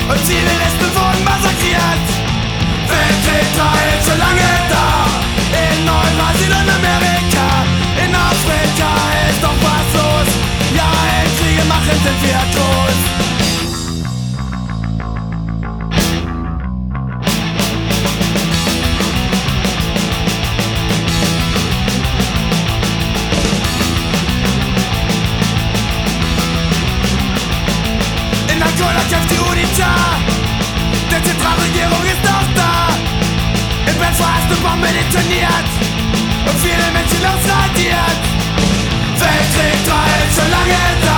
und Zivilisten wurden massakriert. Weltkrieg 3 ist schon lange da, in Eurasien und Amerika. In Afrika ist doch was los, ja, in Kriege machen sind wir groß. In Angola kämpft die UNITA, die Zentralregierung ist noch da. In Belfast eine Bombe detoniert und viele Menschen ausradiert. Weltkrieg 3 ist schon lange da.